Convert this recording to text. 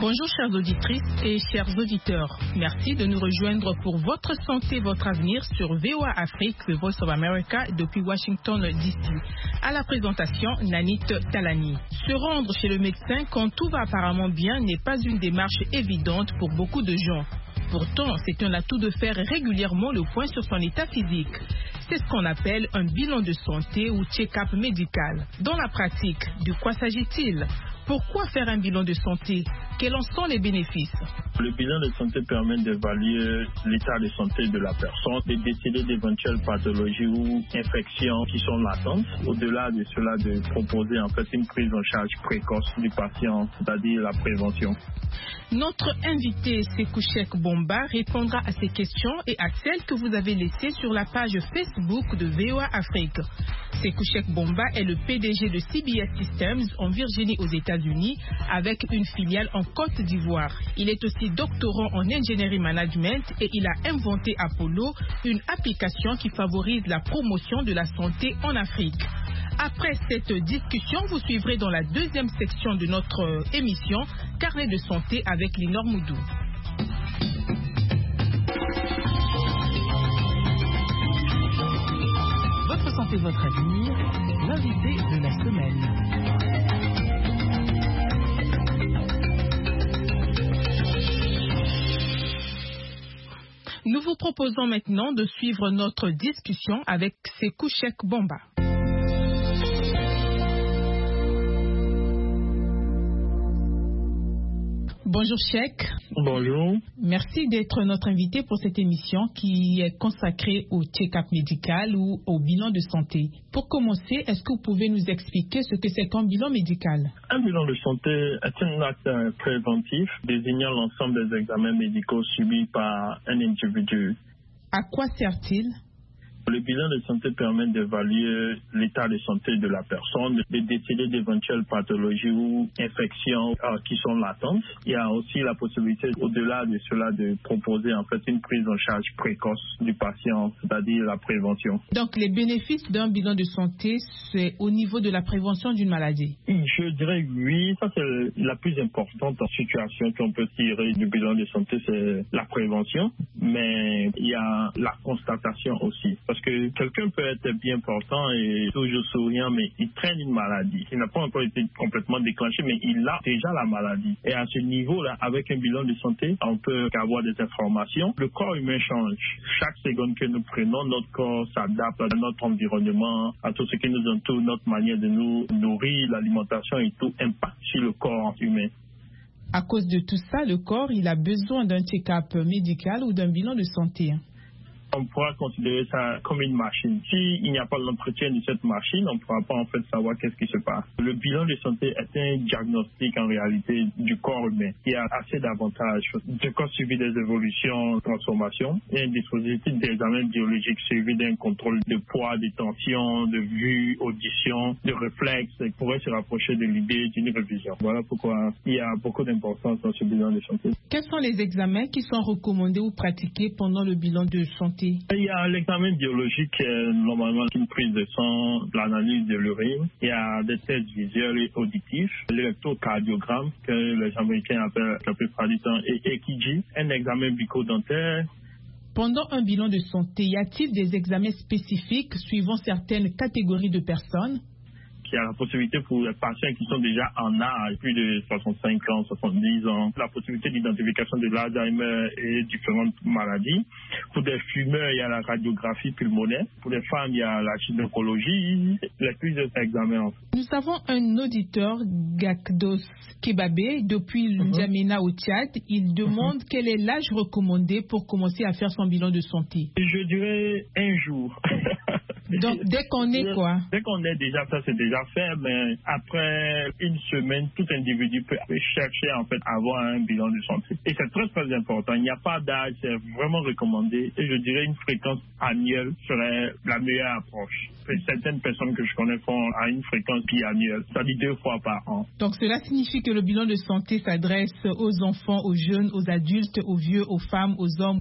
Bonjour chères auditrices et chers auditeurs. Merci de nous rejoindre pour votre santé, votre avenir sur VOA Afrique, The Voice of America depuis Washington DC. À la présentation, Nanit Talani. Se rendre chez le médecin quand tout va apparemment bien n'est pas une démarche évidente pour beaucoup de gens. Pourtant, c'est un atout de faire régulièrement le point sur son état physique. C'est ce qu'on appelle un bilan de santé ou check-up médical. Dans la pratique, de quoi s'agit-il ? Pourquoi faire un bilan de santé ? Quels en sont les bénéfices ? Le bilan de santé permet d'évaluer l'état de santé de la personne, de décider d'éventuelles pathologies ou infections qui sont latentes. Au-delà de cela, de proposer en fait une prise en charge précoce du patient, c'est-à-dire la prévention. Notre invité, Sekouchek Bomba, répondra à ces questions et à celles que vous avez laissées sur la page Facebook de VOA Afrique. Sekouchek Bomba est le PDG de CBS Systems en Virginie aux États-Unis avec une filiale en Côte d'Ivoire. Il est aussi doctorant en ingénierie management et il a inventé Apollo, une application qui favorise la promotion de la santé en Afrique. Après cette discussion, vous suivrez dans la deuxième section de notre émission Carnet de santé avec Linor Moudou. Votre santé, votre avenir, l'invité de la semaine. Nous vous proposons maintenant de suivre notre discussion avec Sekouchek Bomba. Bonjour Cheikh. Bonjour. Merci d'être notre invité pour cette émission qui est consacrée au check-up médical ou au bilan de santé. Pour commencer, est-ce que vous pouvez nous expliquer ce que c'est qu'un bilan médical ? Un bilan de santé est un acte préventif désignant l'ensemble des examens médicaux subis par un individu. À quoi sert-il ? Le bilan de santé permet d'évaluer l'état de santé de la personne, de décider d'éventuelles pathologies ou infections qui sont latentes. Il y a aussi la possibilité, au-delà de cela, de proposer en fait une prise en charge précoce du patient, c'est-à-dire la prévention. Donc les bénéfices d'un bilan de santé, c'est au niveau de la prévention d'une maladie ? Je dirais oui, ça c'est la plus importante situation qu'on peut tirer du bilan de santé, c'est la prévention, mais il y a la constatation aussi. Parce que quelqu'un peut être bien portant et toujours souriant, mais il traîne une maladie. Il n'a pas encore été complètement déclenché, mais il a déjà la maladie. Et à ce niveau-là, avec un bilan de santé, on peut avoir des informations. Le corps humain change. Chaque seconde que nous prenons, notre corps s'adapte à notre environnement, à tout ce qui nous entoure, notre manière de nous nourrir, l'alimentation et tout impacte sur le corps humain. À cause de tout ça, le corps, il a besoin d'un check-up médical ou d'un bilan de santé. On pourra considérer ça comme une machine. S'il n'y a pas l'entretien de cette machine, on ne pourra pas en fait savoir qu'est-ce qui se passe. Le bilan de santé est un diagnostic en réalité du corps humain. Il y a assez d'avantages. Le corps suivi des évolutions, transformations, et un dispositif d'examen biologique suivi d'un contrôle de poids, de tension, de vue, audition, de réflexe, pourrait se rapprocher de l'idée d'une révision. Voilà pourquoi il y a beaucoup d'importance dans ce bilan de santé. Quels sont les examens qui sont recommandés ou pratiqués pendant le bilan de santé ? Il y a l'examen biologique, normalement une prise de sang, l'analyse de l'urine. Il y a des tests visuels et auditifs, l'électrocardiogramme que les Américains appellent la plupart du temps EKG, un examen bucco-dentaire. Pendant un bilan de santé, y a-t-il des examens spécifiques suivant certaines catégories de personnes ? Il y a la possibilité pour les patients qui sont déjà en âge, plus de 65 ans, 70 ans, la possibilité d'identification de l'Alzheimer et différentes maladies. Pour des fumeurs, il y a la radiographie pulmonaire. Pour les femmes, il y a la gynécologie, les plusieurs examens. Nous avons un auditeur, Gakdos Kebabé, depuis N'Djamena au Tchad. Il demande quel est l'âge recommandé pour commencer à faire son bilan de santé. Je dirais un jour. Donc, dès qu'on est quoi? Dès qu'on est déjà, ça c'est déjà fait, mais après une semaine, tout individu peut chercher en fait à avoir un bilan de santé. Et c'est très très important. Il n'y a pas d'âge, c'est vraiment recommandé. Et je dirais une fréquence annuelle serait la meilleure approche. Et certaines personnes que je connais font à une fréquence biannuelle, c'est-à-dire 2 fois par an. Donc cela signifie que le bilan de santé s'adresse aux enfants, aux jeunes, aux adultes, aux vieux, aux femmes, aux hommes,